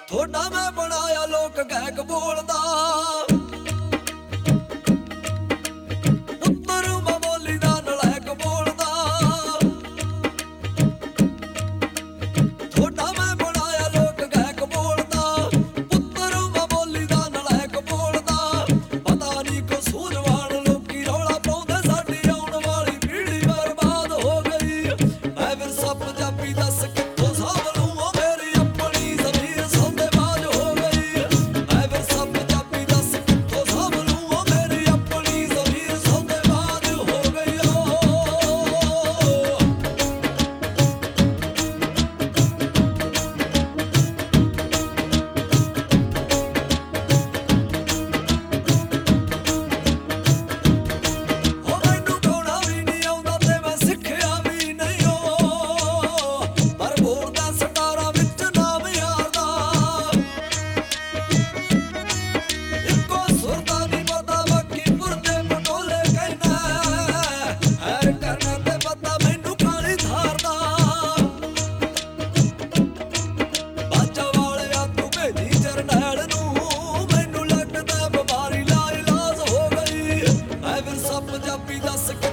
ਥੋੜਾ ਮੈਂ ਬਣਾਇਆ ਲੋਕ ਗਾਇਕ ਬੋਲਦਾ ਪੁੱਤਰ ਮੈਂ ਬੋਲੀ ਦਾ ਨਲਾਇਕ ਬੋਲਦਾ ਥੋੜਾ ਮੈਂ ਬਣਾਇਆ ਲੋਕ ਗਾਇਕ ਬੋਲਦਾ ਪੁੱਤਰ ਮੈਂ ਬੋਲੀ ਦਾ ਨਲਾਇਕ ਬੋਲਦਾ ਪਤਾ ਨਹੀਂ ਕਸੂਰਵਾਨ ਲੋਕੀ ਰੌਲਾ ਪਾਉਂਦੇ ਸਾਡੀ ਆਉਣ ਵਾਲੀ ਪੀੜ੍ਹੀ ਬਰਬਾਦ ਹੋ ਗਈ ਐ ਵਿਰਸਾ ਪੰਜਾਬੀ ਦੱਸ ਕਿੱਥੋਂ ਸਾਂਭ ਲੂੰ ਉਹ ਮੇਰੀ ਆਪਣੀ ਜ਼ਮੀਰ ਸੌਦੇਬਾਜ਼ ਹੋ ਗਈ ਐ ਵਿਰਸਾ ਪੰਜਾਬੀ ਦੱਸ ਕਿੱਥੋਂ ਸਾਂਭ ਲੂੰ ਉਹ ਮੇਰੀ ਆਪਣੀ ਜ਼ਮੀਰ ਸੌਦੇਬਾਜ਼ ਹੋ ਗਈ ਮੈਨੂੰ ਗਾਉਣਾ ਵੀ ਨਹੀਂ ਆਉਂਦਾ ਤੇ ਮੈਂ ਸਿੱਖਿਆ ਵੀ ਨਹੀਂ ਪਰ ਬੋਲਦਾ ਸਟਾਰਾਂ ਵਿੱਚ ਨਾਮ ਯਾਰ ਦਾ ਇੱਕੋ ਸੁਰ ਦਾ ਨਹੀਂ ਪਤਾ ਬਾਕੀ ਪੁਰਦੇ ਪਟੋਲੇ ਕਹਿਣਾ ਹੈਰ ਕਰਨਾ ਤੇ ਪਤਾ ਮੈਨੂੰ ਕਾਲੀ ਧਾਰ ਦਾ ਬਾਜਾ ਵਾਲਿਆ ਤੂੰ ਭੇਜੀ ਜਰਨੈਲ ਨੂੰ ਮੈਨੂੰ ਲੱਗਦਾ ਬਿਮਾਰੀ ਲਾ ਇਲਾਜ ਹੋ ਗਈ ਐ ਵਿਰਸਾ ਪੰਜਾਬੀ ਦੱਸ